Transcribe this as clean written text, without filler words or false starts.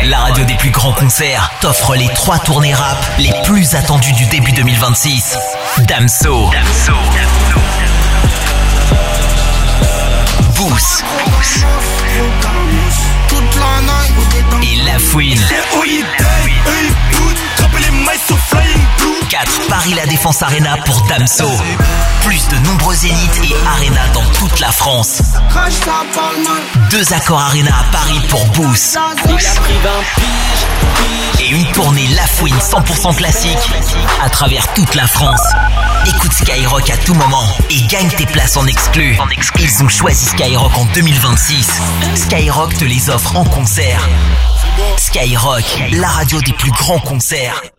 la radio des plus grands concerts, t'offre les 3 tournées rap les plus attendues du début 2026. Damso. Boost. Et La Fouine. 4. Paris La Défense Arena pour Damso. Plus de nombreux zéniths et arénas dans toute la France. 2 Accords Arena à Paris pour Boost. Et une tournée La Fouine 100% classique à travers toute la France. Écoute Skyrock à tout moment et gagne tes places en exclu. Ils ont choisi Skyrock en 2026. Skyrock te les offre en concert. Skyrock, la radio des plus grands concerts.